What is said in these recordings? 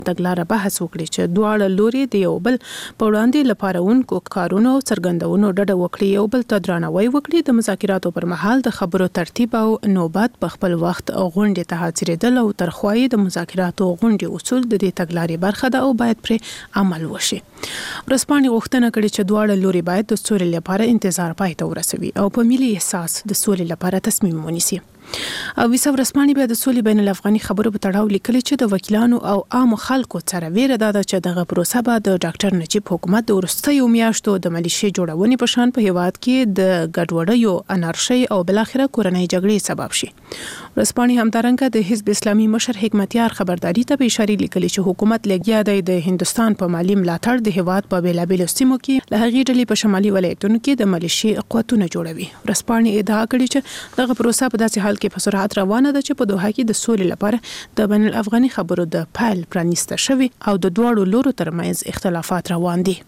تګلاره بحث وکړي چې دواړه لوري د یو بل په وړاندې لپاره اونکو کارونو څرګندونو ډډه وکړي، یو بل ته درناوی وکړي. د مذاکراتو پر مهال د خبرو ترتیب او نوبت په خپل وخت غونډې ته حاضرېدل او ترخوایي د مذاکراتو غونډې اصول د دې تګلارې برخه ده او باید پر عمل وشي. ورسپانې غوښتنه کړې چې دواړه لوري باید د سولې لپاره انتظار پای ته ورسوي او په ملي احساس د سولې لپاره تصمیم ونیسي. او ویسا ورسپانې بیا د سولې بین الافغاني خبرو په تړاو لیکلي چې د وکیلانو او عام خلکو سره ویره ده چې دغه پروسه به د ډاکټر نجیب حکومت د وروستیو میاشتو د ملیشې جوړونې په شان په هیواد کې د ګډوډیو، انارشۍ او بلاخره کورنۍ جګړې سبب شي. ورسپانې همدارنګه د حزب اسلامي مشر حکمتیار خبرداري ته په اشاره لیکلي چې حکومت لګیا دی د هندستان په مالی ملاتړ د هیواد په بیلابیلو سیمو کې له هغې ډلې په شمالي ولایتونو کې د ملیشې قوتونه جوړوي. ورسپانې ادعا کړې چې دغه پروسه په داسې حال کې په سرعت روانه ده چې په دوحه کې د سولې لپاره د بین الافغاني خبرو د پایل پرانیسته شوی او د دواړو لورو ترمنځ اختلافات روان دي.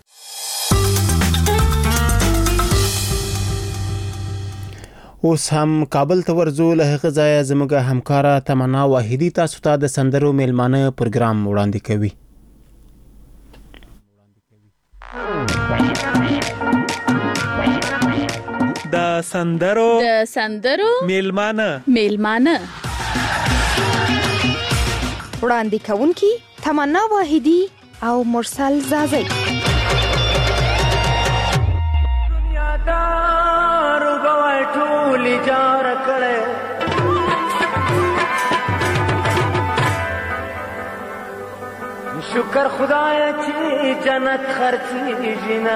اوس هم کابل ته ورځو. له هغه ځایه زموږ همکاره تمنا واحدي تاسو ته د سندرو میلمانه پروګرام وړاندې کوي. د سندرو میلمانه وړاندې کوونکي تمنا واحدي او مرسل زازی. دنیادار وګوي ټول جار کړي شکر خدای چې جنت خرڅي جنا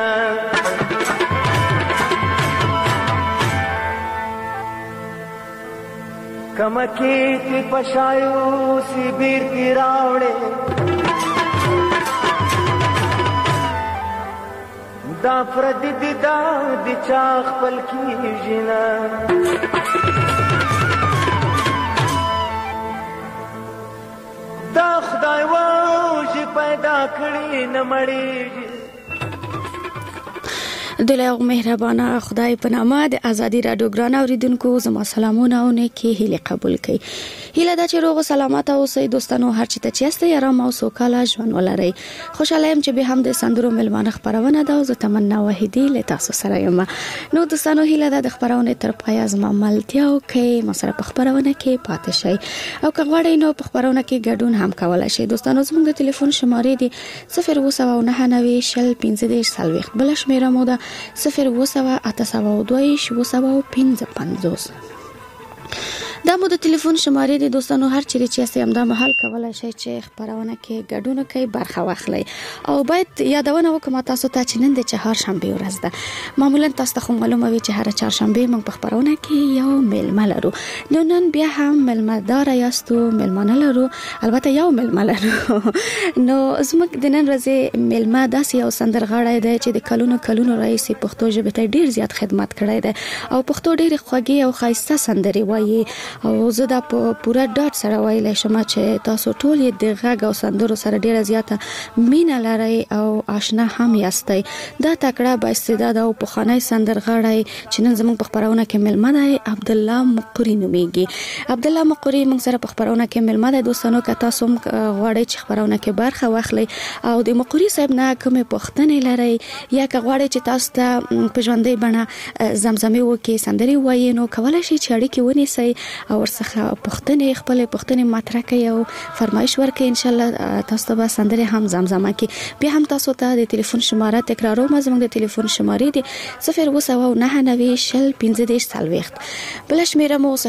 کمکی تی پشایو سی بیر تی راوڑے دا پردی دی دا دی چاخ پل کی جنا دا خدای واجی پیدا کری نمڑی دلایو مهربانه خدای په نامه د ازادي رادیو ګران اوریدونکو زما سلامونه او نیکی هیله قبول کړئ. هیله ده چې روغ سلامت اوسئ دوستانو، هر چی ته چې یاستئ آرام او سوکاله ژوند ولرئ. خوشاله یم چې به هم د سندرو میلمانه خبرونه ده او زه تمنا واحدي له تاسو سره یم. نو دوستانو هیله ده د خبرونه تر پایه زما ملتیا وکړئ، ما سره په خبرونه کې پاتې شئ او که غواړئ نو په خبرونه کې ګډون هم کولای شئ. دوستانو زموږ د ټلیفون شمارې دي 02990 شل 15 بل شمیره مو ده 02882 دا مو د ټلیفون شمارې دي. دوستانو هر چیرې چې یاستئ همدا مهال کولای شئ چې خبرونه کې ګډون وکړئ، برخه واخلئ. او باید یادونه وکړم تاسو ته چې نن د چهارشنبه ورځ ده. معمولا تاسو ته خو معلومه وي چې هر چهارشنبه موږ په خبرونه کې یو میلمه لرو. نو نن بیا هم میلمه‌دار یاستو، میلمانه لرو، البته یو میلمه لرو. نو زموږ د نن ورځې میلمه داسې یو سندرغاړی دی چې د کلونو راهیسې پښتو ژبې ته ډیر زیات خدمت کړی دی او پښتو ډېرې خوږې او ښایسته سندرې وایي. او زه دا په پوره ډاډ سره ویلی شم چې تاسو ټول یې د غږ او سندرو سره ډیره زیاته مینه لرئ او آشنا هم یاستئ. دا تکړه با استعداد او پخوانی سندرغاړی چې نن زموږ په خبرونه کې میلمه دی عبدالله مقری نومیږي. عبدالله مقری موږ سره په خبرونه کې میلمه دی. دوستانو که تاسو غواړئ چې خبرونه کې برخه واخلئ او د مقری صاحب نه کومې پوښتنې لرئ یا که غواړئ چې تاسو ته په ژوندۍ بڼه زمزمې وکړي، سندرې ووایي، نو کولی شئ چې اړیکې ونیسئ او ورڅخه پوښتنې خپلې پوښتنې مطرح کړئ او فرمایش ورکړئ. انشاءالله تاسو ته به سندرې هم زمزمه کړي. بیا هم تاسو ته د ټلیفون شماره تکراروم. زموږ د ټلیفون شمارې دي 02990 شل 15 بل شمیره مو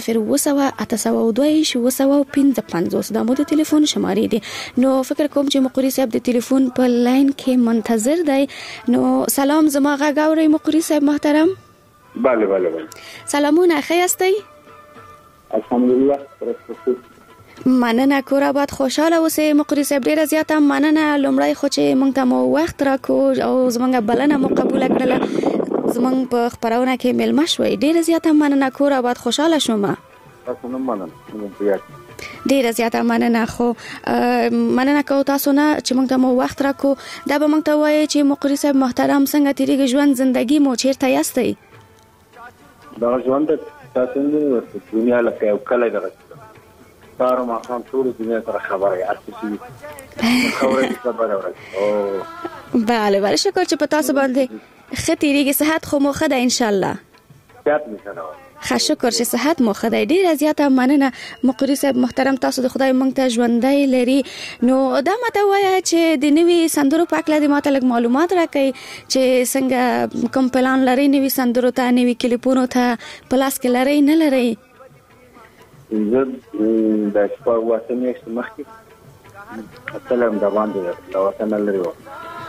02882 دا مو د ټلیفون شمارې دي. نو فکر کوم چې مقری صاحب د ټلیفون په لاین کې منتظر دی. نو سلام، زما غږ اورئ مقری صاحب محترم؟ بله. سلامونه، ښه یاستئ؟ الحمدلله. مننه، کور آباد، خوشاله اوسئ مقری صاحب. ډیره زیاته مننه لومړی خو چې موږ ته مو وخت راکړو او زموږ بلنه مو قبوله کړله، زموږ په خبرونه کې میلمه شوئ. ډیره زیاته مننه، کور آباد، خوشاله شوم. تاسو نه مننه، ډیره زیاته مننه. خو مننه کوو تاسو نه چې موږ ته مو وخت راکړو. دا به موږ ته وایي چې مقری صاحب محترم څنګه تیریږي ژوند، زندگی مو چیرته یاستئ؟ دا ژوند تاسو نه دنیا لکه یو کلی دغه سارو ما خام ټول دنیا سره خبره ارتشي خبره خبره او بله بله شکر چې په تاسو باندې ختیریږي صحت خو مو خدای ان شاء الله صحت نشنه ښه شکر چې صحت مو خدای ډیره زیاته مننه مقری صاحب محترم تاسو د خدای مونږ ته ژوندۍ لري نو دا ماته وایي چې د نوي سندرو په اړه د ماته لږ معلومات راکړئ چې څنګه کوم پلان لري نوي سندرو ته نوي کلیپونو ته پلاس کې لري نه لري زه د شپږ واسه میاشتې مخکې سلام د باندې دا وطن لري و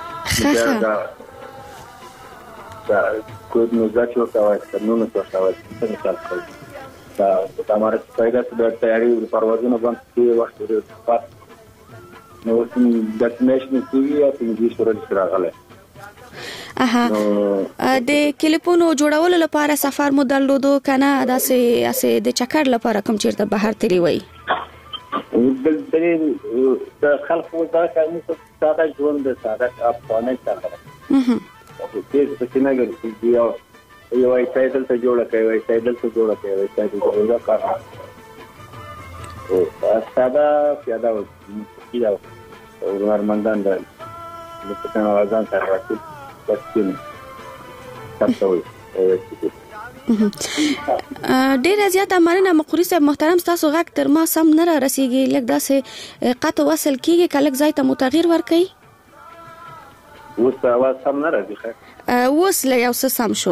دا کوم نو ځکه چې تاسو نو تاسو څنګه مثال کوي دا تمہاره پیدا د تیاری پروازونو باندې وخت لري پات نو د نېشنل ټي وي او انګلیش ورته راغله د کلیپونو جوړولو لپاره سفر مو درلودو کنه داسې د چکر لپاره کوم چیرته بهر تری وای د خلکو دا کوم څه ساده ژوند ساده افغاني سره دې څه نه ګرځي یو ایسایدل ته جوړه کوي ایسایدل ته کار او ساده پیاده و کیدا ورمندان د لپاره اوازان سره راځي بس تاسو ډیره زیاته مننه مقری صاحب محترم تاسو غږ تر ما سم نه را رسیږي لکه داسې قطع وصل کیږي کله ځای ته متغیر ورکړي اوس اواز سم نه راځي اوس له یو څه سم شو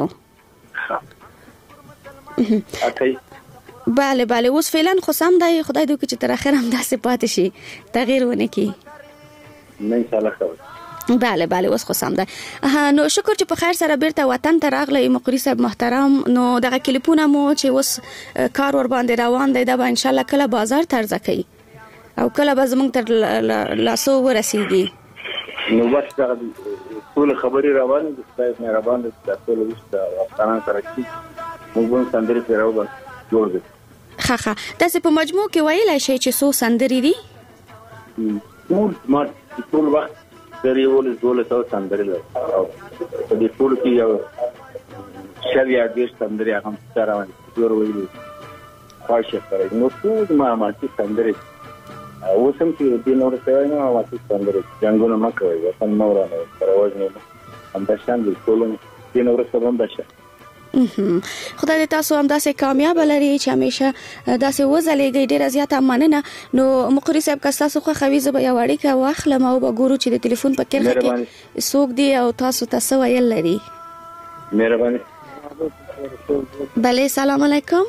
بله بله اوس فعلا خو سم دی خدای دې وکړي چې تر اخره هم داسې پاتې شي تغییر ونه کړي ان شاء الله بله بله اوس خو سم ده نو شکر چې په خیر سره بیرته وطن ته راغلی مقری صاحب محترم نو دغه کلیپونه مو چې اوس کار ور باندې روان دی دا به ان شاء الله کله بازار ترځه کوي او کله به زموږ تر لاسو ورسیږي نو بس دا ټول خبري روان دي چې مهربان دي ټول وسته افغانان سره چې موږ سندري پیراو بس جوړ دي ښه تاسو په مجموع کې ویلای شئ چې څو سندري دي ما ټول وخت درې ول ټول څو سندري لري او په دې ټول کې یو شریعه دې سندري هغه سره جوړ ویلي خاصه کوي نو ټول ما چې سندري اوسم چې دې نور څه نه او چې سندري څنګه نه کوي وطن مورانه پرواز نه انداشان دي ټول دې نور څه هم دشه خدای دې تاسو هم داسې کامیاب لري چې همیشه داسې وځلېږئ ډېره زیاته مننه نو مقری صاحب که تاسو خوښوي زه به یو اړیکه واخلم او به ګورو چې د تلیفون په کرښه کې څوک دی او تاسو ته څه ویل لري مهرباني بله سلام علیکم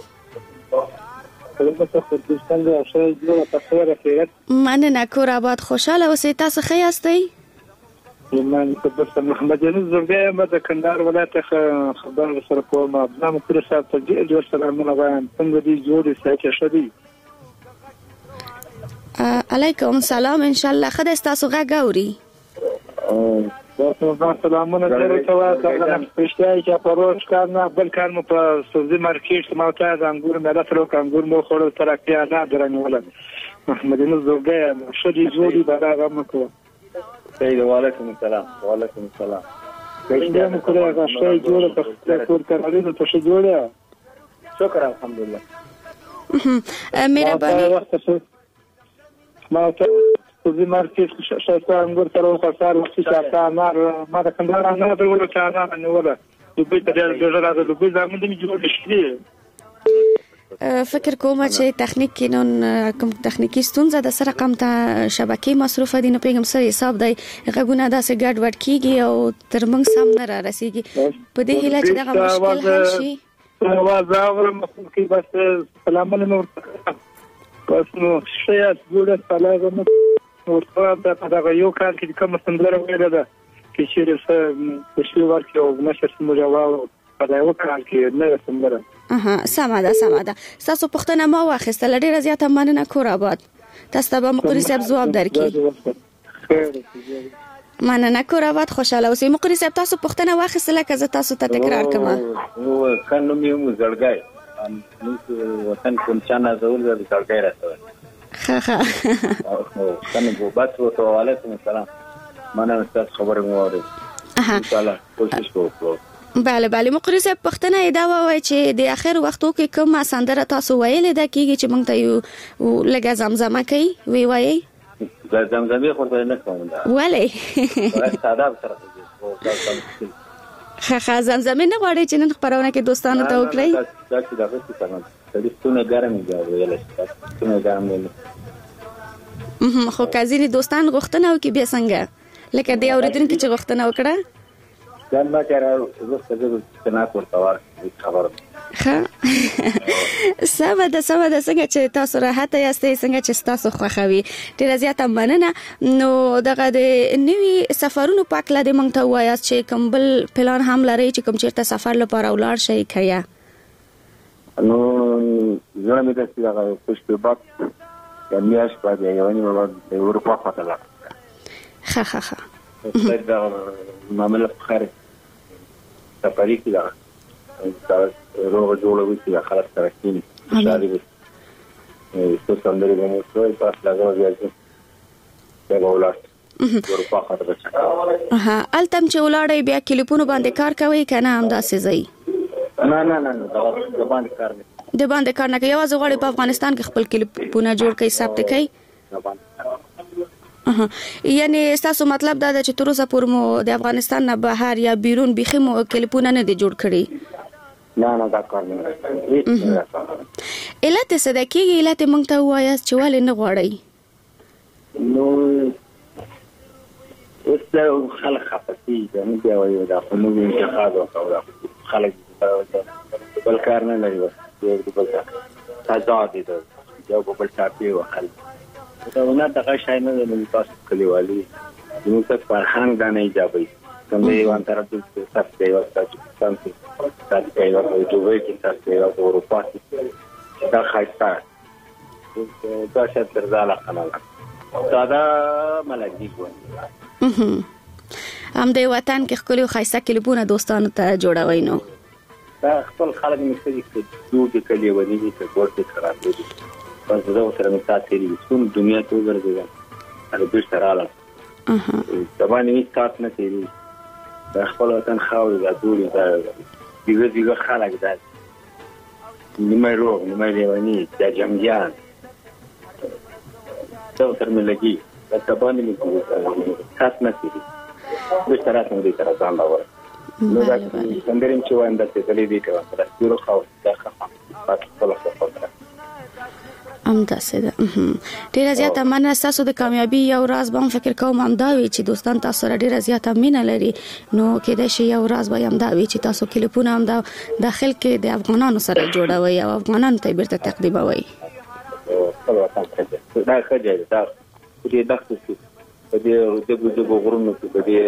مننه کور آباد خوشحاله اوسئ تاسو ښه یاستئ من تبصر محمد يونس زرقاء مدى كندار ولاية خبر سرقوم أبنام كل ساعة تجيء جور سلامنا غايان تنقدي جوري ساكي شدي عليكم سلام إن شاء الله خد استاسو غا قوري سلامنا جوري تواسع غنم اشتاي كابروش كارنا بل كان مصدي ماركيش موتاز انقور ملاتروك انقور موخور تراكيا نادراني ولا محمد يونس زرقاء شدي جوري بلا غمكو سيد وعليكم السلام وعليكم السلام كيف كده غشاي جوله تقول كارولين تشجوله شكرا الحمد لله مهرباني ما تقولي ماركيش شايفان غير ترى خسار وقت شاطا ما ده كندار انا بقول لك انا ولا دوبي ترى جوله دوبي زمن دي جوړ شي فکر کوم چې تخنیک کې نن کوم تخنیکی ستونزه د سره رقم ته شبکې مصرفه دي نه پیغام سره حساب دی غوونه داسې ګډ وډ کیږي او تر موږ سم نه را رسیږي په دې هیله چې دغه مشکل حل شي اواز اورم کې بس سلام علیکم بس نو شیا جوړه سلام ورته دا یو کار کې کوم سندره ویل ده چې چې څه ورکه او نشر سمجاوه په دا یو کار کې نه سندره سمه ده تاسو پښتنه ما واخیستل ډیره زیاته مننه کور آباد تاسو ته به مقری صاحب جواب درکړي مننه کور آباد خوشاله اوسئ مقری صاحب تاسو پښتنه واخیستل که زه تاسو ته تکرار کوم او خنو مې زړګای نو وطن کوم چانه زول زړګای راځي ها کنه بس وعليكم السلام مننه تاسو خبره مو اورئ ان شاء الله کوشش کوو بله بله مقری صاحب پښتنه دا وای چې د اخر وختو کې کوم سندره تاسو ویلې ده کیږي چې موږ ته یو لګه زمزمه کوي وی وایي دا زمزمه خو نه کوم دا ولې ساده سره خا زمزمه نه غواړي چې نن خبرونه کې دوستانو ته وکړي دا چې دا څه څنګه د ستونه ګرمي دا ویل ستونه ګرمي خو کازینی دوستان غوښتنه وکي بیا څنګه لکه دی اوریدونکو چې غوښتنه وکړه ځان ما کړه زه څه نه کوم خبر ښه سمه ده څنګه چې تاسو راحت یاستئ څنګه چې تاسو خوښوي ډیره زیاته مننه نو دغه د نوي سفرونو په اړه د مونږ ته وایاست چې کوم بل پلان هم لري چې کوم چیرته سفر لپاره ولاړ شئ کیا نو زه مې د سیاغه پښتو باک میاش باندې یو نیمه د اروپا خاطر ښه دا معاملې خارج سفرې کې دا روغ جوړوي چې خلاص ترکینی شاري څه څنګه دی نو څه پاس لګو دی دا ولات اروپا خاطر التم چې ولاړې بیا کلیپونو باندې کار کوي کنه هم داسې ځای نه دا باندې کار نه د باندې کار نه کوي یوازې غواړي په افغانستان کې خپل کلیپونه جوړ کړي ثبت کړي یعنی تاسو مطلب دا چې تر اوسه پورې مو د افغانستان نه بهر یا بیرون بيخي مو کلیپونه نه دي جوړ کړي نه دا کار نه علت څه ده کېږي علت مونږ ته وایاست چې ولې نه غواړي نو اوس خلک خپتي دا نه دی وایي دا خو نو انتخاب وکړه خلک بل کار نه لري یو بل آزاد دي یو بل چاپی وخل دا نه دغه شای نه د تاسو کلیوالي نو څه فرهنګ دا نه ایجابي کومه یو انتر د تاسو دی او تاسو څنګه تاسو په یو دوی کې تاسو یو اروپا کې دا خاصه دا شت درځاله قناه دا ملګری ګوند هم د وطن کې خپل خاصه کلیپونه دوستانو ته جوړوي نو دا خپل خلک مستری کې دوی کلیوالي کې ورته خراب دي بس دا سره مثال دی ټول دنیا ته ورغلی هغه به ستراله طبعا یې کار نه کوي دا خپل وطن خاور دا دوی دا دیغه خلک دا نیمه روغ نیمه لیوانی دا جمعیان دا تر ملګي دا طبعا یې کار نه کوي به ستراله دې تر ځان باور نو دا څنګه چې وانده ته دې دې کوي دا ډیرو خاور دا خفه پاتې خپل خبره داسې ده ډیره زیاته مننه تاسو د کامیابی یو راز به فکر کوم دا وی چې دوستان تاسو سره ډیره زیاته مینه لري نو کېدای شي یو راز به دا وی چې تاسو کلیپونه هم د داخل کې د افغانانو سره جوړوي او افغانانو ته بیرته تقدیموي دا خجه دا دې دغه څه دې د غرونو کې دې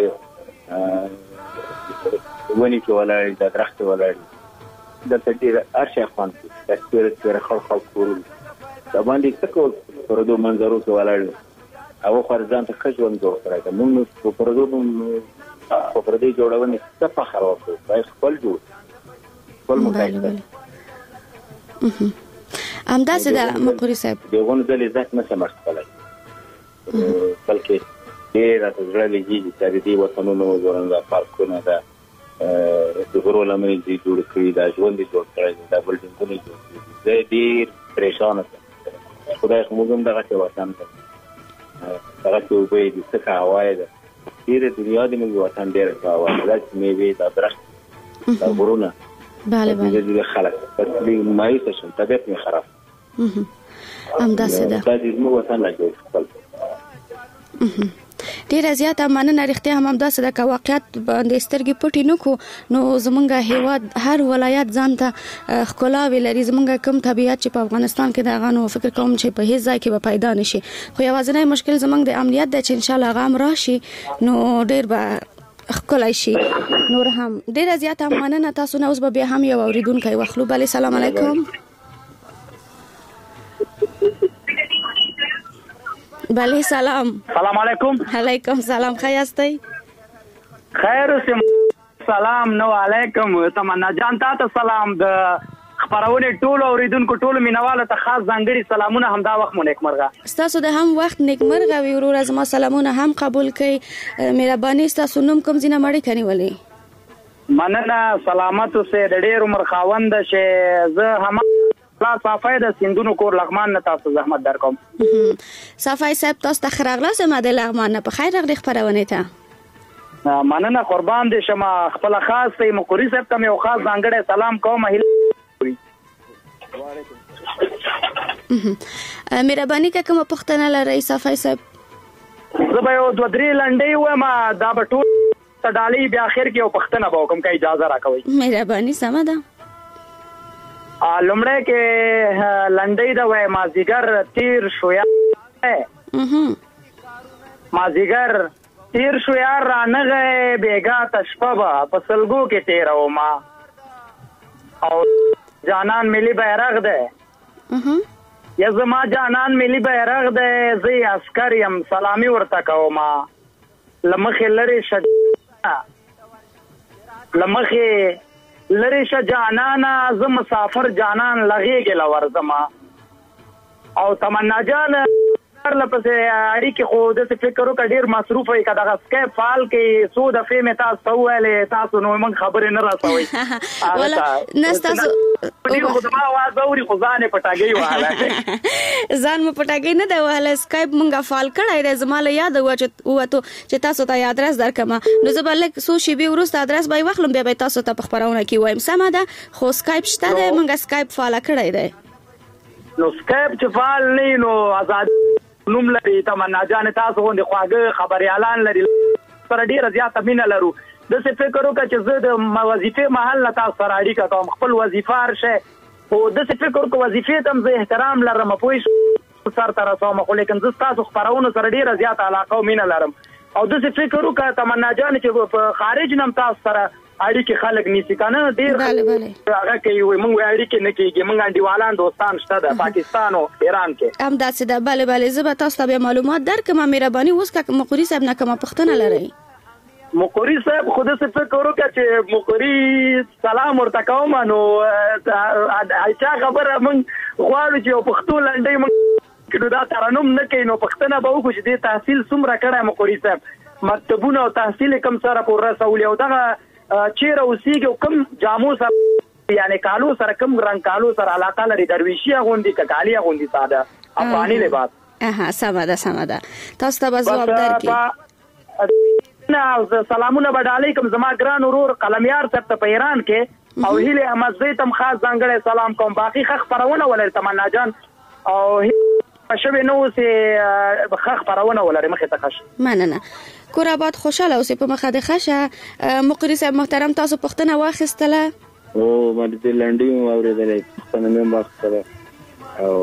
ونی کې ولای دا درخت ولای د دې ارشا خوان د سپیرت خلک کول دا باندې څه کول پردو منظرو کې ولاړ او خرځان ته خجون جوړ کړی دا موږ په پردو جوړونه څه فخر وکړو بای خپل جوړ خپل مکایده همداسې د مقری صاحب دغه د لذت نه سمرت کولای بلکې ډېر راځي چې دې وطنونو ورنګه پارکونه دا د غرو لمنې جوړ کړی دا ژوند جوړ کړی دا بلډینګونه جوړ کړی زه ډېر پریشان یم خدای خو موږ هم دغه وطن ته دغه څه وبې د څه هوای ده ډېر دنیا د موږ وطن ډېر هوای ده چې میوې دا درخت دا غرونه بله د خلک په مایوس شم طبیعت می خراب همداسې ده دا د موږ وطن نه جوړ خپل ډیره زیاته مننه رښتیا هم همداسې د واقعیت باندې سترګې پټې نه کو نو زمونږ هیواد هر ولایت ځان ته ښکلاوې لري زمونږ کم طبیعت چې په افغانستان کې د هغه نو فکر کوم چې په هیڅ ځای کې به پیدا نشي خو یوازینی مشکل زمونږ د امنیت دی چې انشاءالله هغه هم راشي نو ډیر به ښکلی شي نور هم ډیره زیاته مننه تاسو نه اوس به بیا هم یو اوریدونکی واخلو بلې سلام علیکم بله سلام علیکم علیکم سلام خیاستئ خیر سلام نو علیکم تمنا جان تاسو سلام د خبرونه ټول اوریدونکو ټول مینوالو ته خاص ځانګړي سلامونه همدا وخت مو نیکمرغه تاسو د هم وخت نیکمرغه وي ورور زما سلامونه هم قبول کړئ مهرباني تاسو نوم کوم ځینه مړی کني ولې مننه سلامت اوسه د ډېر عمر خاوند شه زه هم لا صافای د سندونو کور لغمان نه تاسو زحمت درکوم. صافای صاحب تاسو ته خراغله سم د لغمان نه په خیر راغلی خبرونه ته. مننه قربان دې شمه خپل خاص ته مقری صاحب ته یو خاص ځانګړی سلام کوم. مهرباني که کومه پوښتنه لرئ صافای صاحب؟ زه به یو 2-3 لنډۍ وایم دا به ټول ته ډالۍ بیا اخر کې یو پوښتنه به وکړم که اجازه راکوئ. مهرباني سمه ده. لومړی کې لنډۍ ده وایم مازدیګر تیر شو یار مازدیګر تیر شو یار رانغی بېګا ته شپه به په سلګو کې تېرومه او جانان ملي بیرغ دی یا زما جانان ملي بیرغ دی زه عسکر یم سلامي ورته کومه له مخې لرې شه له مخې لرې شه جانانه زه مسافر جانان له غېږې له ورځمه او تمنا جان لپسې اړیکې خو داسې فکر وکړه ډېر مصروف وي که دغه سکیپ فعال کې څو دفعې مې تاسو ته وویلې تاسو نو موږ خبرې نه رسوئ نه ستاسو ډېر خو زما اواز اوري خو ځان یې پټاګۍ وهلی ځان مو پټاګۍ نه دی وهلی سکیپ موږ فعال کړی دی زما له یاده ووتو چې تاسو ته یې ادرس درکړمه نو زه به لږ څو شېبې وروسته ادرس به یې واخلم بیا به یې تاسو ته په خپرونه کې وایم سمه ده خو سکیپ شته دی موږ سکیپ فعاله کړی دی نو سکیپ چې فعال نه نو آزاد نوم لري تمنا جان تاسو غوندې خواږه خبريالان لري سره ډیره زیاته مینه لرو داسې فکر وکړه چې زه د وظیفې محل نه تاسو سره اړیکه کوم خپل وظیفه هرشه خو داسې فکر وکړه وظیفې ته هم زه احترام لرم پوه سر ته رسوم خو لیکن زه ستاسو خپرونو سره ډیره زیاته علاقه او مینه لرم او داسې فکر وکړه تمنا جان چې په خارج نه هم تاسو سره اړیکې خلک نیسي که نه ډېر هغه کوي موږ اړیکې نه کېږي موږ انډیوالان دوستان شته د پاکستان او ایران کې همداسې ده بله بله زه به تاسو ته بیا معلومات درکړم مهرباني اوس که مقري صاحب نه کومه پوښتنه لرئ مقري صاحب خو داسې فکر وکړه چې مقري سلام ورته کوم نو چا خبره موږ غواړو چې یو پښتو لنډۍ موږ نو دا ترنم نه کوي نو پوښتنه به وکړو چې دې تحصیل څومره کړی مقري صاحب مکتبونه او تحصیل یې کوم سره پور رسولي او دغه چیرې اوسېږي او کوم جامو سره یعنې کالو سره کوم رنګ کالو سره علاقه لري درویشي اغوندي که کالي اغوندي ساده افغاني لباس سمه ده سمه ده تاسو ته به ځواب درکړي سلامونه به ډالۍ کوم زما ګران ورور قلمیار صاحب ته په ایران کې او هیلې احمد زوی ته هم خاص ځانګړی سلام کوم باقي ښه خپرونه ولري تمنا جان او شوې نه اوسې ښه خپرونه ولري مخې ته ښه مننه کور آباد خوشاله اوسې په مخه د ښه شه مقري صاحب محترم تاسو پوښتنه واخیستله او ما دې لنډۍ مو اورېدلې پوښتنه مې هم واخیستله او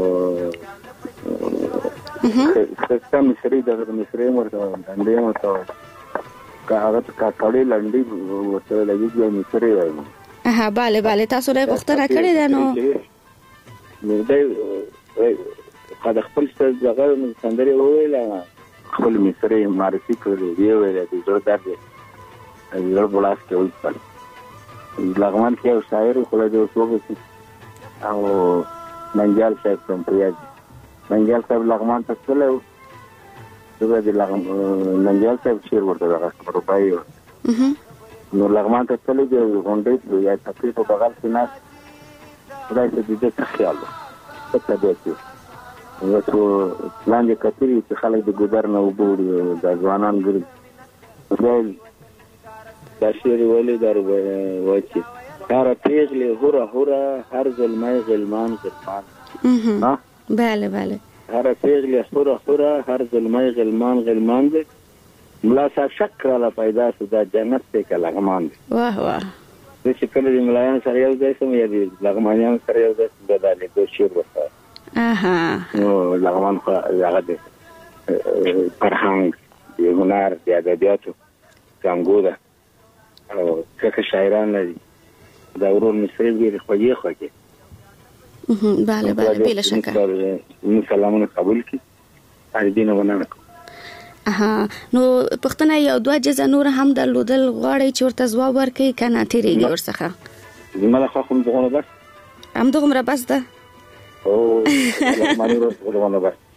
ښایسته مصري دغه مصري هم ورته لنډۍ هم ورته وایم که هغه ته کاکړۍ لنډۍ ورته لګېږي او مصري وایم بله بله تاسو نه یې پوښتنه کړې ده نو دی د خپل دغه سندرې وویله خپل مصري معرفي کړل ویې ویله د زړه درد د زړه په لاس کې ولیکل لغمان کې یو شاعر خدای دې ورته وبخښي او منجال صاحب کوم په یاد منجال صاحب لغمان ته تللی و زه به د منجال صاحب شعر ورته دغه رباعي نو لغمان ته تللی دی غونډۍ یا تقریر په بغل کې ناست خدای ته د دې څه خیال و څه طبیعت و څو لاندې کتلي چې خلک د ګودر نه اوبه وړي دا ځوانان ګرځي دا شعر یې ویلی دا وایي چې هره پیغلې هوره هوره هر زلمی غلمان غلمان بله بله هره پیغلې هوره هوره هر زلمی غلمان غلمان دی ملا صاحب شک راله پیدا شو دا جنت دی که لغمان دی واه واه زه چې کله د ملایانو سره یو ځای شم یا د لغمانیانو سره یو ځای شم بیا دا لیدو شعر ورته نو لغمان خو هغه د فرهنګ د هنر د ادبیاتو څانګو ده او څه شاعران لري دا ورور مصري ډېرې خوږې خوږې بله بله بلا شکه موږ سلامونه قبول کړي هر دینه ونه نو پښتنه یو دوه جزه نور هم درلودل غواړي چې ورته ځواب ورکړي که نه تېرېږي ورڅخه زما له خوا خو همدغونه بس همدغومره بس ده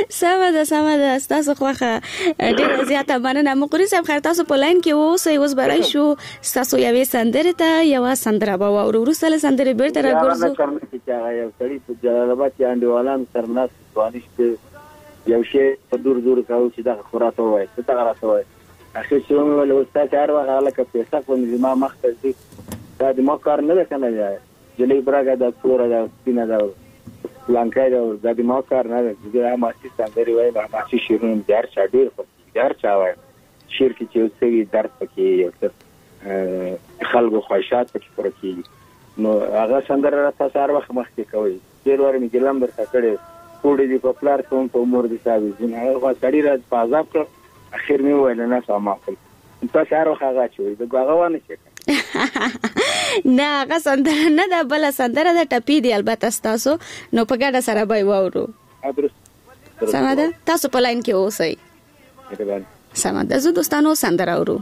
سمه ده تاسو خوخه ډیره زیاته مننه. مقری صاحب خیر تاسو په لاین کې اوسئ، اوس برای شو تاسو یوې سندره ته یو سندره به واورو، وروسته له سندرې بیرته راګرځو. یو سړی په جلال آباد کې انډیوالان سرناس سوالش په یو شی په دور کاوه چې دا خوراته وای څه تا راته وای اخر چې له استاد هر وخت هغه پیسې په نظام مخته دي دا د ما کار نه کنه دی جلی براګه د پورا د سپینه دا لانکای دا د ما کار نه دی دا ما چې سندري وای ما چې شیرین دار چاډیر په دار چا وای شیر کې چې اوسې درد پکې یو څه خلکو خواهشات پکې پر کې نو هغه سندره تاسو هر وخت مخکې کوي ډیر ور می ګلم درته کړي کوډې دی په پلار کوم په مور دي صاحب زین هغه سړی راځ په عذاب کړ اخر می ویل نه سما خپل تاسو هر وخت هغه چوي د هغه ونه شي نه هغه سندره نه ده بل سندره ده ټپی دی البته تاسو نو په ګډه سره به وورو. سمه ده تاسو په لاین کې اوسئ. سمه ده زه دوستانو سندره اورو.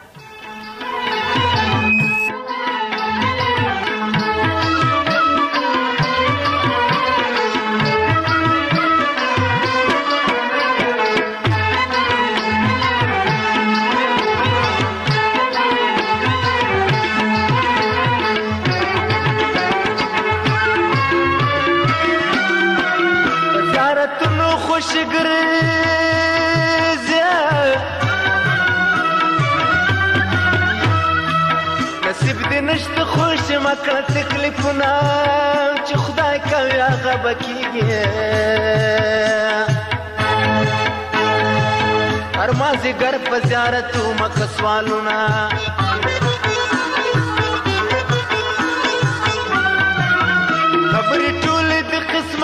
نشته خوش مکړه تکلیفونه چې خدای کوي هغه بکیږي هر مازیګر په زیارت مکه سوالونه خبرې ټولې د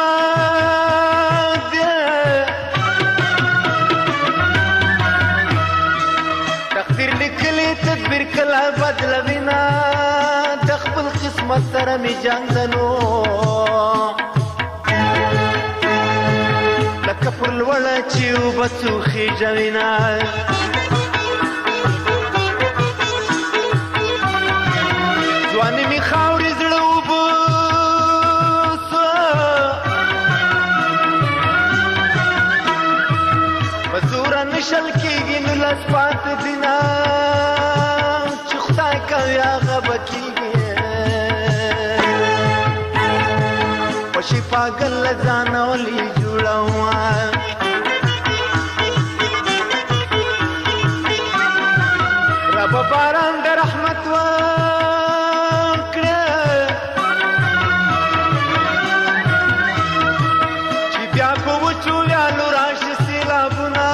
قسمت تقدیر لیکلی تدبیر کله بدلوینه مستر می جنگنو لکه پر لوړه چې وبڅو خېجوینا ځواني می خاورې زړه وبوس مزور نشل کېږي نو لاس پات دینا چې خدای کوي هغه بکیږي شي پاگل ځانولي جوړوا رب باران د رحمت وکړه چې بیا په وچو یالو راشي سیلابونه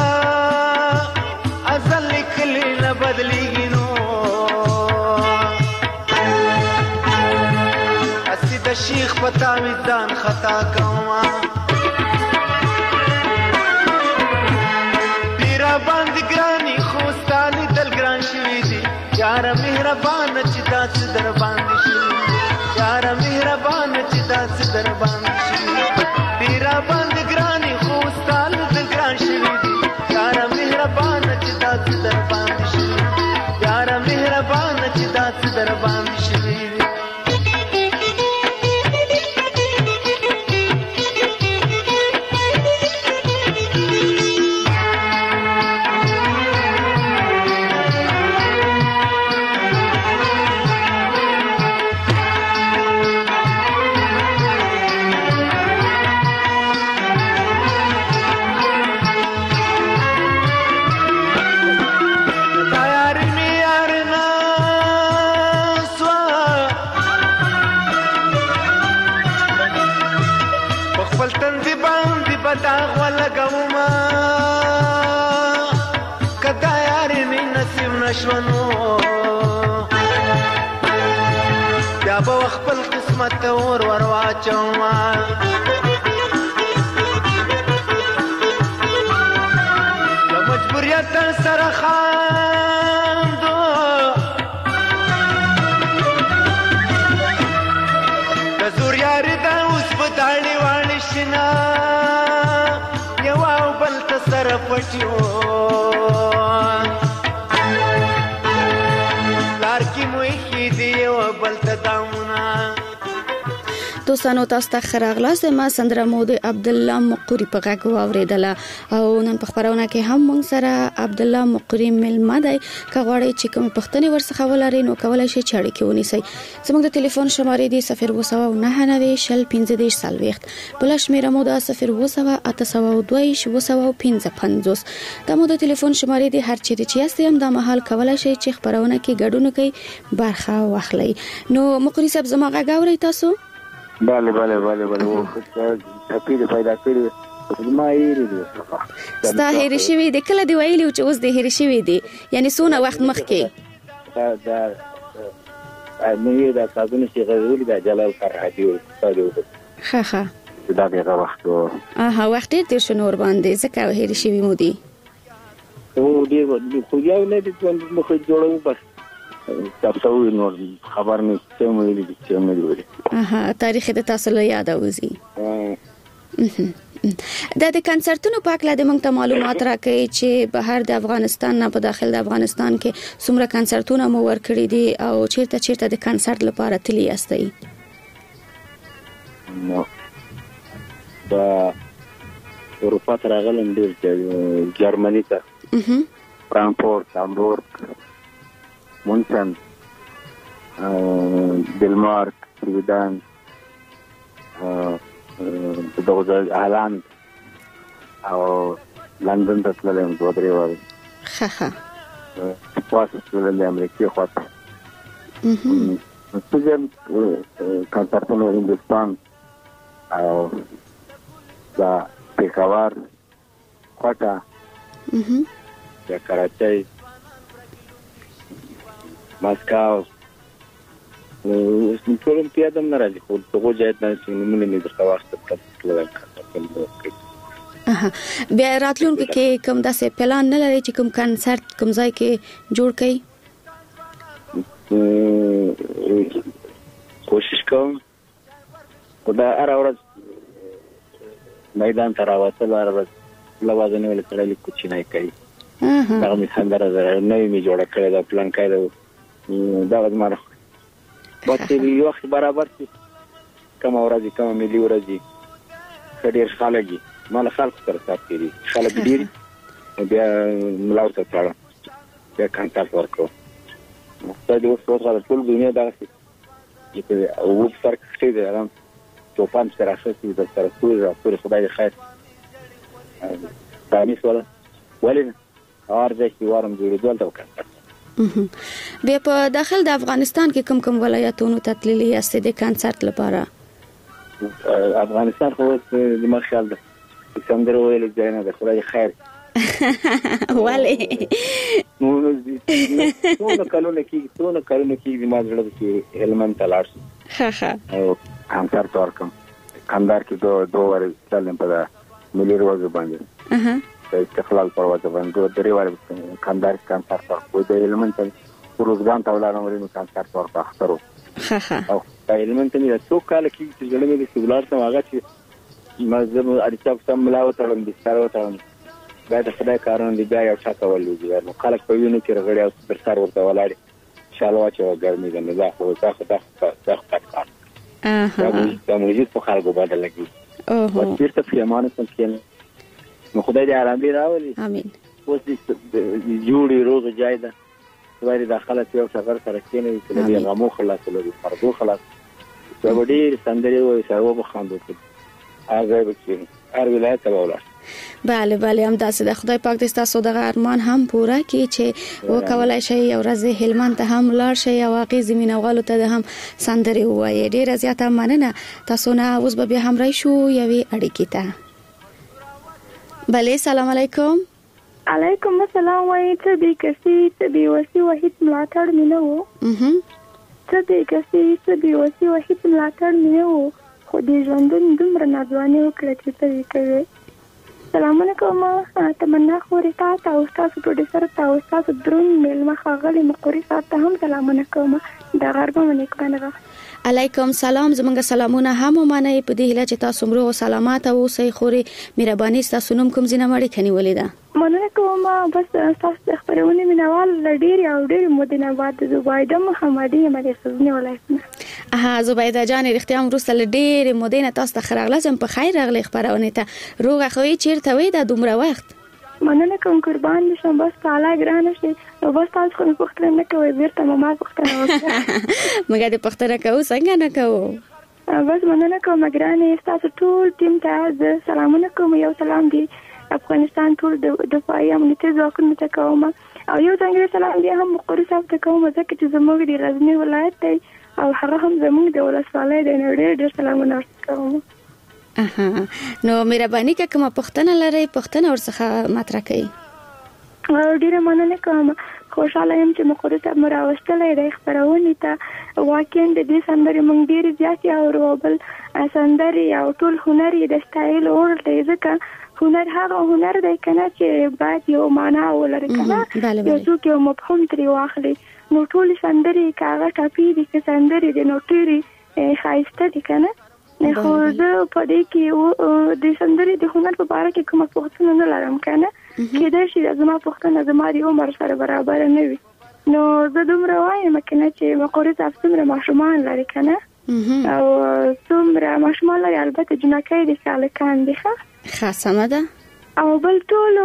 ازل کلی نه بدلیږي نو شیخ پتا میدان خطا کوما پیرا باند گرانی خوستانی دل گران شوی دی یار مهربان چې داس در باندې شي یار مهربان چې داس در باندې شي پیرا باند گرانی خوستانی دل گران شوی دی یار مهربان چې داس در باندې شي یار مهربان چې داس در باندې شي خپل قسمت اور ورواچوما د مجبوریت سره خاندو د زور یاري دا اوس په داړي واړي شنا یو او بل ته سره پټیو دوستانو تاسو ته خراغلاست ما سندره مود عبد الله مقری په غږ واوریدله او نن په خبرونه کې هم موږ سره عبد الله مقری ملما دی کغواړي چې کوم پښتني ورڅخه ولري نو کولای شي چې اړیکه ونیسي زموږ د ټلیفون شمارې دی 02990 شل بل شمیره مو د 02852 دا مو د ټلیفون شمارې دی هر چیرې چې یاست هم د مهال کولای شي چې خبرونه کې ګډون کوي برخه واخلي نو مقری صاحب زما غږ اورئ تاسو بله او خپل پیدا کړی ما یې لري ستا هېر شوی د کله دی ویلی چې اوس د هېر شوی دی یعنی سونه وخت مخکې دا نه دا تاسو چې غوړي د جلال فرحتي او ها دا دغه وخت وخت دې شنو ور باندې ځکه هېر شوی مو دی او دې خو یو نه دي چې مخ جوړو بس تاسو نو خبر مې څه مې دي چې مې ویلي تاریخ د تاسو له یاد اوزي د کنسرتونو په اړه د موږ ته معلومات راکړي چې بهر د افغانستان نه په داخل د افغانستان کې څومره کنسرتونه مو ورکړي دي او چیرته د کنسرت لپاره تللی یاستئ نو دا اروپا ته راغلم ډېر جرمني ته فرانکفورت هامبورګ مونچن دنمارک سویډن دغه هالند او لندن ته تللم 2-3 واره پاسه تللم امریکا خواته څنګه کنسرتونه هندوستان او دا پیښور کوټه د کراچۍ ماسکو ټولم پیادم نه راځي خو دغه ځای ته چې موږ نه درته وخت تلل بیا راتلونکي کې کوم داسې پلان نه لري چې کوم کنسرت کوم ځای کې جوړ کړئ کوشش کوم خدای هر ورځ میدان ته راوځل هر ورځ لوازم ولې کړل کوچنی کوي دا مې څنګه راځي نه می جوړ کړی دا پلان کړی دا زماره بچې یو وخت برابر شي کوم ورځ کوم ملي ورځ ډېر خلګي مال خلک سره ساتي خلک ډېر بیا ملاوت ته تړل بیا کنټاکټ ورکړو دا د اوس ټول دنیا دا چې او فرق څه دی رام توپان سره شته د سره ټول خدای خیر دا نس ولې ارزه چې وارم جوړېدل دا وکړه بیا په داخل د افغانستان کې کوم ولایتونو ته تللی یاست د کنسرت لپاره افغانستان خو د مخال د سندره ویل ځای نه د خدای خیر ولی ټول کلونه کې د ما زړه کې هلمند ته لاړ او کنسرت ورکم کندهار کې دوه ورځې تلم په ملي ورځ باندې استقلال پرواز باندې 3 واره کندهار کنسرت ورکو د هلمند ته روزګان ته ولاړم ورته کنسرت ورکو اخترو او د هلمند ته څو کال کې چې جوړ مې د سولار ته هغه چې مزه اړتیا سم ملاوت تړم د ستارو تړم دا د خدای کارونه دی بیا یو څه کول دي نو خلک په وینو کې رغړی او پر سر ورته ولاړ شالوا چې ګرمي ده نه ځه خو دا موږ په خلکو باندې لګي او چیرته پیمانه څنګه نو خدای دې آرام دې راولي امين اوس دې جوړي روغ ځای ده خدای دې داخله یو شغر سره کېنه چې دې غمو خلاص لري فرضو خلاص چې وړي سندري وي سره وبخاندو هغه به چې هر ولایت ته ولاړ بله هم داسې د خدای پاک دې تاسو د ارمان هم پوره کړي چې وکولای شي یو ورځ هلمند ته هم لاړ شي او واقعي زمينوالو ته هم سندري وایي ډیره زیاته مننه تاسو نه اوس به هم راشو یوې اړیکې ته بله سلام علیکم علیکم السلام وای ته دې کسي ته دې وسی وحید ملاتړ مینه وو ته دې کسي ته دې وسی وحید ملاتړ مینه وو خو دې ژوندون دومره ناځواني وکړه چې ته یې کوي سلام علیکم تمنا خوري تاسو او تاسو پروډوسر تاسو درون ملما خغلی مقری تاسو هم سلام علیکم دا غربه منیک باندې علیکم سلام زمونږ سلامونه هم ومنئ په دې هیله چې تاسو مروه سلامات اوسئ خوري مهرباني تاسو نوم کوم ځینه مړی کني ولیدا مننه کوم بس تاسو خبرونه مینوال ډیر او ډیر مدینه بعد زبیده محمدی مې سوزنی ولایت زبیده جان رښتیا هم وروسته له ډېرې مودې نه تاسو ته ښه راغلاست. په خیر راغلې خپرونې ته. روغه خو یې چېرته وې دا دومره وخت؟ مننه کوم، قربان دې شم. بس تعالی ګرانه شي نو بس تاسو خو پوښتنه نه کوئ، بیرته مو ما پوښتنه وکړه. موږ دې پوښتنه کوو، څنګه نه کوو. بس مننه کوم ګرانې، تاسو ټول ټیم ته زه سلامونه کوم. یو سلام دی افغانستان ټول دفاعي امنیتي ځواکونو ته کوم، او یو ځانګړی سلام دی هم مقري صاحب ته کوم، ځکه چې زموږ د غزني ولایت دی او هغه هم زموږ د ولسوالۍ دی. نو ډېر سلامونه کوم. نو مهرباني که کومه پوښتنه لرئ پوښتنه ورڅخه مطرح کړئ. ډېره مننه کوم. خوشاله یم چې مقري صاحب مو راوستلی دی خپرونې ته. واقعا د دې سندرې موږ ډېرې زیاتې اورو، بل سندرې او ټول هنر یې د ستایلو وړ دی، ځکه هنر هغه هنر دی که نه چې باید یو معنا ولري که نه یو څوک یو مفهوم ترې واخلي. نو ټولې سندرې که هغه ټاپي دي که سندرې دي نو ډېرې ښایسته دي که نه. خو زه په دې کې د سندرې د هنر په باره کې کومه پوښتنه نه لرم که نه. کېدای شي زما پوښتنه زما د عمر سره برابره نه وي. نو زه دومره وایم که نه چې مقري صاحب څومره ماشومان لري که نه، او څومره ماشومان لري، البته جنکۍ دي سالکان دي. ښه سمه ده. او بل ټولو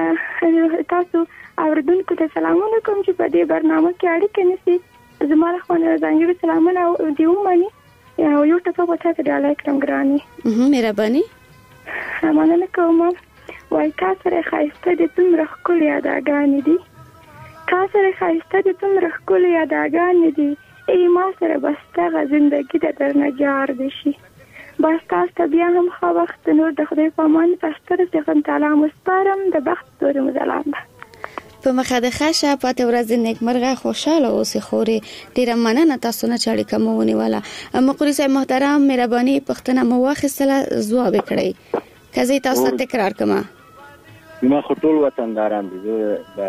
تاسو اوریدونکو ته سلامونه کوم چې په دې برنامه کې اړیکه نیسي. زما له خوا نه ځانګړي سلامونه دې ومني. یو ټپه به تاسو ډالۍ کړم ګرانې. مهرباني. مننه کوم. وایي تا سره ښایسته دي څومره ښکلې اداګانې دي، تا سره ښایسته دي څومره ښکلې اداګانې دي، ای ما سره بس دغه زندګي د درنه جار دي شي. بس تاسو ته بیا هم ښه وخت. نور د خدای په امان په ستر څخه تعالی مسپارم. د بخت ستوري مو ځلانده. په مخه د ښه پاتې ورځ نیکمرغه خوشاله اوسئ. خورې ډېره مننه تاسو نه چې اړیکه مو ونیوله. مقري صاحب محترم مهرباني پوښتنه مو واخیستله، ځواب یې کړئ. که زه تاسو ته تکرار کړم. ما خو ټول وطنداران دي، د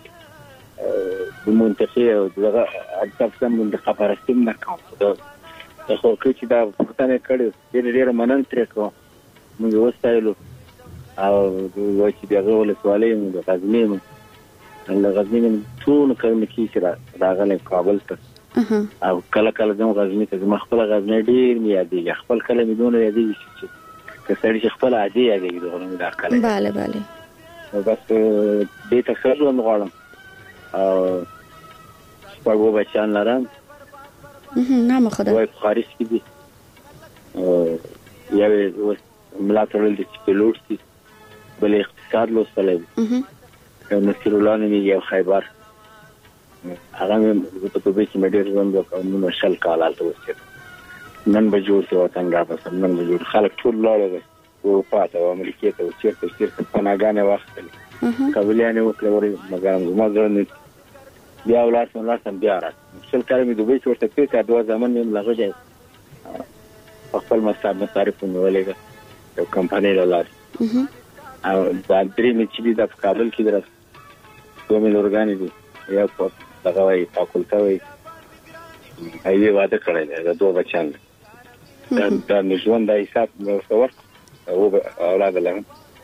منطقې او دغه اړتیا منطقه پرستي نه کوم. د خو چې دا پوښتنه کړې ډېره مننه ترې کوم. موږ وستایلو او وایي چې دغه ولسوالۍ د غزني له غزني ټول کارونه کې راغلی کابل ته، او کله کله زم غزني ته زما خپل غزني ډېر مې یادېږي. خپل کله مې دونه یادېږي چې که سړی چې خپل عادي یادېږي دغه مې دا کله. بله بله. بس دې ته ښه ژوند غواړم او شپږ اووه بچیان لرم. نامه خدا. وایي په خارج کې دي، یو یې ملا تړل دي چې پیلوټ دي، بل یې اقتصاد لوستلی دی، یو نصیر الله نومېږي، یو خیبر. هغه مې په دوبۍ کې مې ډېر ژوند وکړ. 90 کال هلته اوسېدم. نن به جوړ شي وطن راپسم، نن به جوړ. خلک ټول لاړل اروپا ته او امریکې ته، چېرته پناهګانې واخیستلې، قبولیانې وکړې ورې، مګر زما زړه نه بیا ولاړسم بیا راشم. 20 کاله مې دوبۍ کې ورته تېر کړه، 2 زامن مې له هغه ځای په خپل مصارف مې ولېږه یو کمپنۍ له لارې. او دا 3 مې چې دي دا په کابل کې درس 2 مې لورګانې دي، یو په دغه وایي فاکولته وایي یې واده کړی دی، د 2 بچیان دي. دا مې ژوند دا حساب مې ورته ورکړ، اولاد لرم.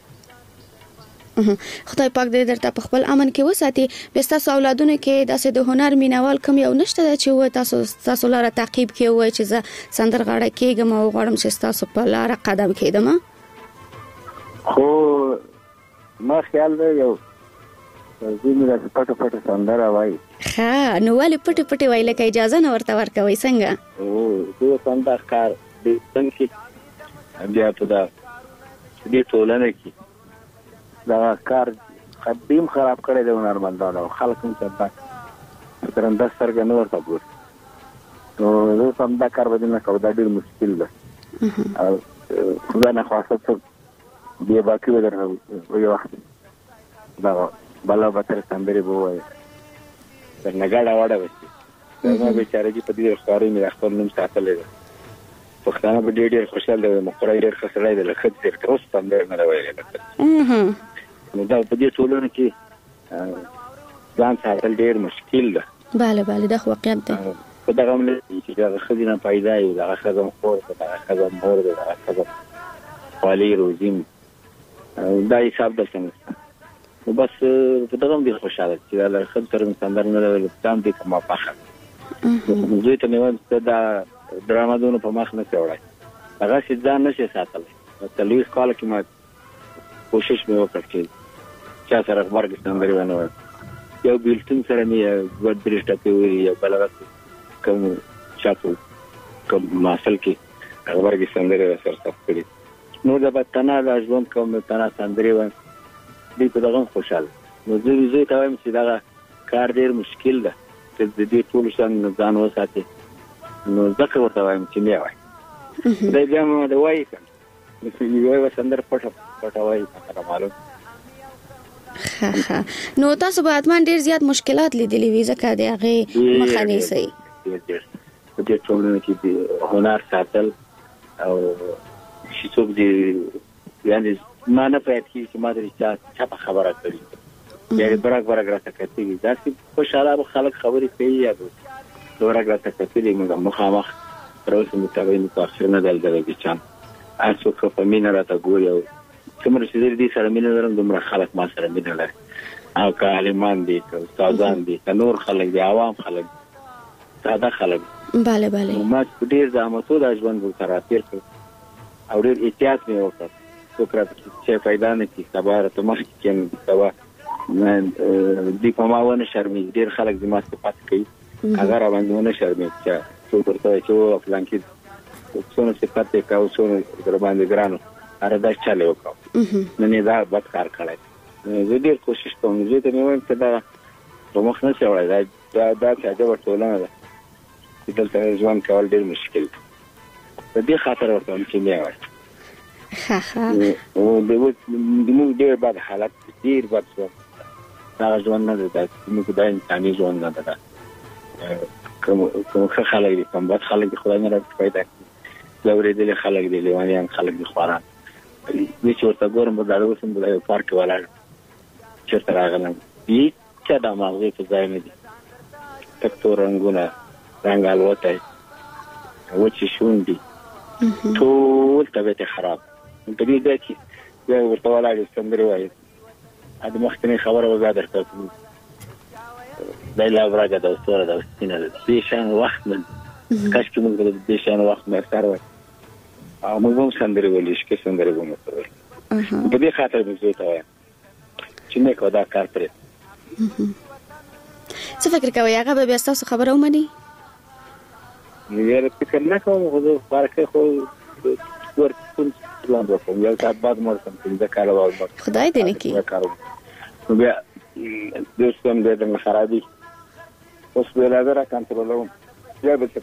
خدای پاک دې درته په خپل امن کې وساتي. بیا ستاسو اولادونو کې داسې د هنر مینوال کوم یو نشته چې و تاسو لاره تعقیب کې وای چې زه سندرغاړی کېږم او غواړم چې تاسو په لاره قدم کېږدم؟ خو ما خیال دی یو ځینې داسې پټه پټه سندره وایي. ښه، نو ولې پټې پټې وایي؟ لکه اجازه نه ورته ورکوئ څنګه؟ زه سندر کار څنګه کې بیا په دې ټولنه کې دا کار قدیم خراب کړی دی هنرمندانو، او خلک هم چې درنده سترګه نه ورته ګوري. نو زه هم دا کار به نه کوم، دا ډېر مشکل ده. او خدای نخواسته څوک بې باکي به درنه یو وخت دغه بلا بتر سندرې به ووایي، درنه ګډه وډه به شي. زما بېچاره جي په دې ښکاري مې خپل نوم ساتلی دی. پښتانه به ډېر خوشحال دی، مقري ډېر ښه سړی دی، له ښځې سره تر اوسه سندرې نه دی ویلی. نو دا په دې ټولنه کې ځان ساتل ډېر مشکل ده. بله بله، دا خو واقعیت دی. په دغه هم نه چې دغه ښځې نه پیدا وي، دغه ښځه هم خور ده، دغه ښځه هم مور ده، دغه ښځه خولۍ روزي، دا حساب دلته نشته. نو بس په دغه هم ډېر خوشحاله چې دا له ښځو سره مې سندره نه ده ویلې، ځان دې ته ما فخر. زوی ته مې ویل ته دا ډرامادونو په مخ نه وړای هغه چې ځان نشي ساتلی تلويز کال کې ما کوشش مې وکړ چې چا سره خبر کې څنګه ونه یو بیلټین سره مې ورډ برېشته کوي یا بلغت کوم چاپو کوم ماسل کې خبر کې څنګه سره تاسو کړی نو دا به تنه د ژوند کوم تنه سندري و دې په دغه خوشاله نو زه ته وایم چې دا کار ډیر مشکل ده چې د دې ټول شان ځان وساتي نو ځکه ورته وایم چې مې وای دا بیا مې دا وای چې یو وسندر پټه وای سره معلوم نو تاسو به اتمان ډیر زیات مشکلات لیدلې وي ځکه د هغه مخه نه سي په دې ټولنه کې هنر ساتل او شي څوک دې یعنی ما نه پېټ چې ما درې چا په خبره کړی یعنی برګ راته کوي دا چې خوشاله خلک خبرې کوي یا برګ راته کوي موږ مخامخ راوځو متابعین متأخر نه دلته چان اسو په مینه راته ګوري او څومره چې دې سره مینه لرم دومره خلک ما سره مینه لري او کالمان دي استادان دي نور خلک دي عوام خلک ساده خلک bale ما ډیر زحمتو د ژوند سره تیر کړ او ډیر احتیاط مې وکړ څوک چې فائدہ نه کی سبا ته مخ کې سبا دې په ما ونه شرمې ډیر خلک د ما صفات کوي اگر باندې ونه شرمې چې څو ورته چې فلان کې څونه صفات یې کاو څونه در باندې ګرانو اره دا چاله وکړ نن دا بد کار کړی زه ډیر کوشش کوم چې ته مې وایم چې دا مخ نه شوړای دا چې دا ورټولنه ده چې دلته ژوند کول ډیر مشکل دی په دې خاطر ورته چې مې وای او د موږ ډیر بد حالت ډیر بد دا ژوند نه ده موږ د انساني ژوند نه ده کوم خلک دي کوم بد خلک دي خدای نه راځي پیدا لوري دي خلک دي لیوانيان خلک دي خوران دې چې ورته ګورم دا اوسم د یو پارک ولاړ چرته راغلم دې چې دا ماغزه په ځای نه دي تکتور رنگونه رنگ الوتای وچی شوندي ټول طبيعت خراب په دې ځای کې یو ورته ولاړ سندري وایي ا د مخکنی خبره وځه درته دا لا ورګه د استوره د سینې د شان وخت من کاش کې موږ د شان وخت مې سره وای او موږ هم سندري ولې شکه سندري ومه په دې خاطر موږ زه ته وایم چې نه کو دا کار پرې څه فکر کوي هغه به تاسو خبره ومني یاره فکر نه کوم خو فرق خو ورته پلان وکم یو ساعت بعد مرسم چې کار وای خدای دې نه کی نو بیا دوستم دې د خرابي اوس به راځه کنټرولوم بیا به څه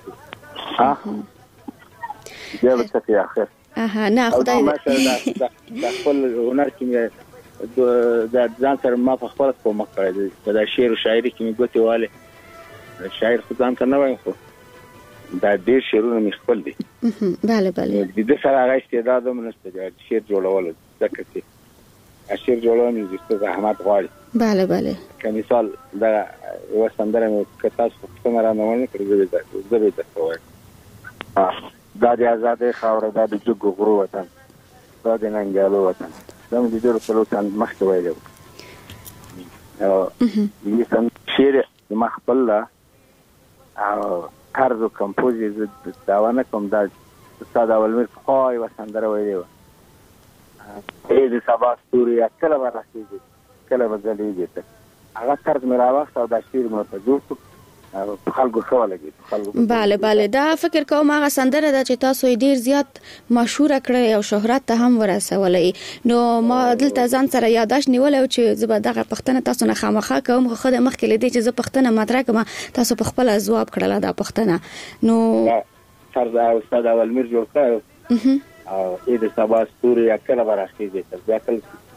بیا به څه اخر نه خدای دې دا خپل هنر کې دا ځان سره ما په خپل کوم کړی دا شعر او شاعري کې مې ګوتې والے شاعر خو ځان ته نه وایم خو دا ډېر شعرونه مې خپل دي bale د سره هغه استعداد هم نشته چې شعر جوړول ځکه چې شعر جوړول مې زحمت غواړي bale که مثال دا یو سندره مې کتاب څنګه را نه ونه کړی زه به تاسو وایم دا د آزادۍ خاوره دا د جګو غرو وطن دا د ننګیالو وطن دا مې د ډېرو کلو مخکې ویلی او دې شعر زما خپل ده او طرز و کمپوز یې زه دعوه نه کوم دا استاد اولمیر پخوا یوه سندره ویلې وه ای د سبا ستوري کله به رسېږي کله به ځلېږي هغه طرز مې راواخېست او دا شعر مې ورته جوړ کړو خلکو ښه ولګېد bale دا فکر کوم هغه سندره ده چې تاسو یې ډیر زیات مشهوره کړی او شهرت ته هم ورسولی نو ما دلته ځان سره یاداش نیولې چې زه به دغه پښتنه تاسو نه خامخا کوم خو خدای مخکې لیدې چې زه پښتنه مطرح کوم تاسو په خپل ځواب کړل دا پښتنه نو طرز استاد اولمیر جوړ کړ او دې سبا ستوري کله به راځي بیا کله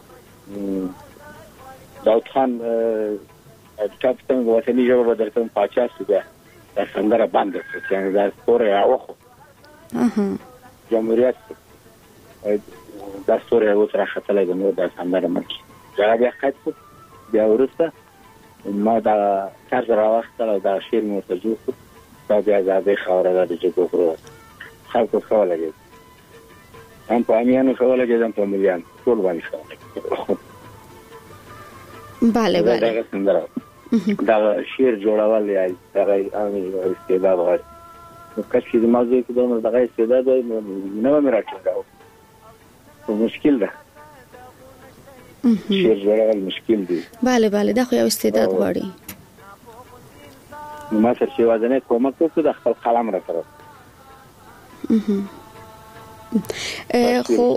داود خان کتاب څنګه وطني ژبه به درته پاچا شو بیا دا سندره بنده شو چې دا ستوری راوخو جمهوریت دا ستوری اوس راختلی د نور دا سندره مکې هغه بیا قید شو بیا وروسته ما دا طرز راواخیستل او دا شعر مې ورته جوړ کړو دا بیا آزادۍ خاوره ده د جګو غرو خلکو ښه ولګېد هم په امیانو ښه ولګېد هم په ملیانو ټول باندې ښه ولګېد bale دا سندره دا شعر جوړول یا هغه استعداد غواړي کله چې موضوع کې دومره دغه استعداد وي نو مې راټینګاو مشکل ده شعر جوړول مشکل دي بله بله دا خو یو استعداد غواړي نو ما سره چې وازنه کومک وکړ د خپل قلم را سره خو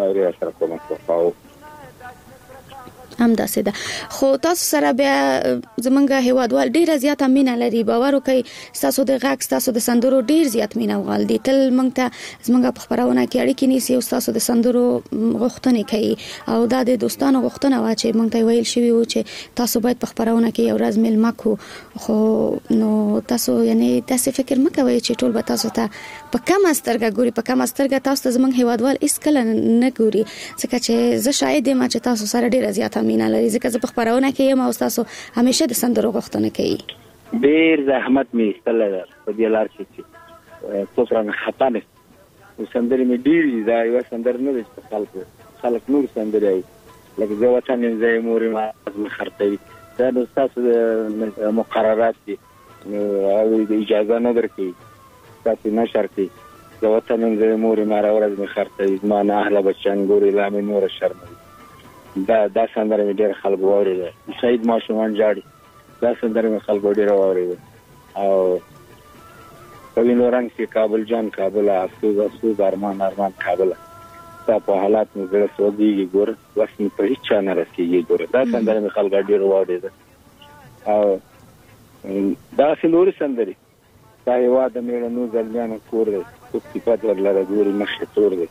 هم داسې ده خو تاسو سره بیا زمونږ هیوادوال ډیره زیاته مینه لري باور وکړئ تاسو د غږ تاسو د سندرو ډیر زیات مینه وال دي تل مونږ ته زمونږ په خبرونه کې اړیکې نیسي او تاسو د سندرو غوښتنې کوي او دا د دوستانو غوښتنه وا چې مونږ ته ویل شوی و چې تاسو باید په خبرونه کې یو ورځ ملما کو خو نو تاسو یعنی تاسو فکر مکوئ چې ټول به تاسو ته په کومه سترګه ګوري په کومه سترګه تاسو ته زمونږ هیوادوال هیڅ کله نه ګوري ځکه چې زه شاید یم چې تاسو سره ډیره زیاته مینه لري ځکه زه په خبرونه کې یم او تاسو همیشه د سندرو غوښتنه کوي ډیر زحمت می استل په دې لار کې څو پرانه خطا نه وسندري می ډیر دا یو سندر نه دي خلک نور سندري لکه زه وطن زې موري ما خرطوي دا د تاسو مقررات دي او اجازه نه درکې تاسو نشر کې زه وطن زې موري ما راورز می خرطوي ما نه اهل بچان ګوري لا می نور شرم دا سندره مې ډېر خلک واورېده سعید ماشومان جاړي دا سندره مې خلک ډېر واورېده او کوینو رنگ کې کابل جان کابل افسوس ارمان کابل دا په حالات مې زړه سوځي ګور واس مې په هیڅ نه رسېږي ګور دا سندره مې خلک ډېر واورېده او دا سلور سندري دا یو د میړنو ځلمیانو کور دی څو صفات ورلره ګوري مخې تور دی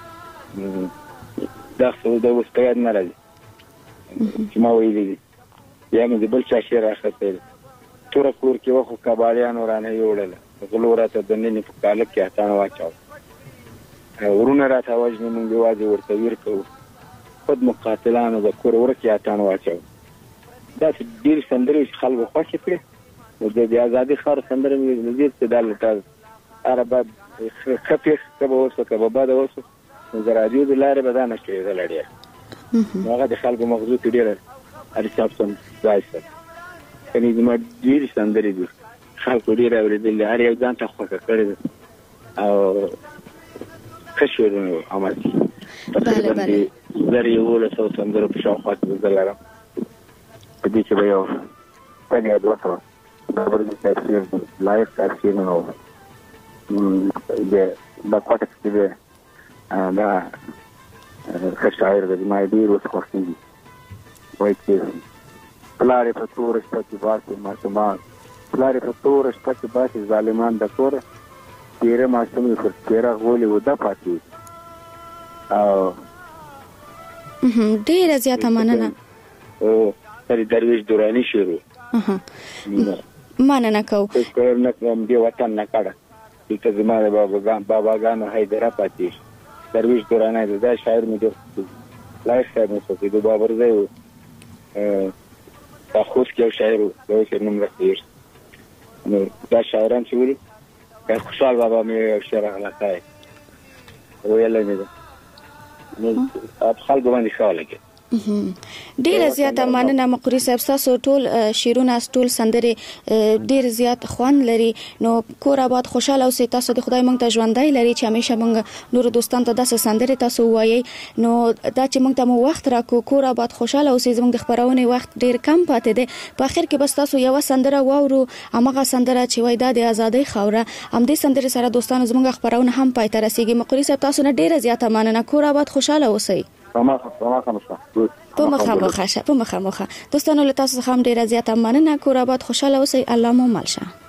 دا څه د وستګر نه راځي چې ما ویلي یا مې د بل چا شعر راخته تور کور کې وخو کبالیانو رانه یوړل غلو راته د ننې په کال کې هتان واچاو ورونه راته واجنه مونږ واځي ورته ورکو خود مقاتلانو د کور ورکه هتان واچاو دا ډیر سندري خلکو خوښ کړي د آزادي خار سندره مې لږه څه دالته عربه خفيف کبه اوسه کبه باد اوسه زه رادیو د لارې بدانه کېدل لري هغه د خلکو مغزو کې ډېر ارچاپسن ځایسته کني زما ډېر سندري دي خلکو ډېر اورېدل هر یو ځان ته خوښه کړی او خشورونه عمل تقریبا زری وله څو سندرو په شاوخوا کې زلرم په دې کې به یو پنځه دوه دا ورته تفسیر لایف تفسیر نو د کوټه کې دا خشاعر د ما ډیر اوس خوښیږي وایي چې پلارې په تور شپه کې باسي ماشومان پلارې په تور شپه کې باسي ظالمان د کور تیره ماشوم یې پر تیره غولې وده پاتې او ډیره زیاته مننه او سړي درویش دورانی شروع مننه کو نه کوم دی وطن نه کړه چې زما باباګانو حیدره پاتې درویش دورانی دا شاعر مې ډېر لایق شاعر مې څوک دی بابر دی دا خوش کې شاعر دی چې نوم راځي نو دا شاعران چې ولې خوشحال بابا مې شعر غلطای ویل نه ده نو خلک باندې خاله کې ډیر زیاته مننه مقری صاحب تاسو ټول شیرونه ټول سندره ډیر زیات خوان لري نو کور آباد خوشاله اوسئ تاسو د خدای مونږ ته ژوندۍ لري چې همیشه مونږ نور دوستان ته داسې سندره تاسو وایي نو دا چې مونږ ته مو وخت راکو کور آباد خوشاله اوسئ زموږ د خبرونه وخت ډیر کم پاتې دی په اخر کې بس تاسو یو سندره واورو هغه سندره چې وای د ازادۍ خوره هم دې سندره سره دوستانو زموږ خبرونه هم پای ته رسیدي مقری صاحب تاسو نه ډیر زیاته مننه کور آباد خوشاله اوسئ په مخه دوستانو له تاسو څخه هم ډیره زیاته مننه کور آباد خوشاله اوسئ الله مو مل شه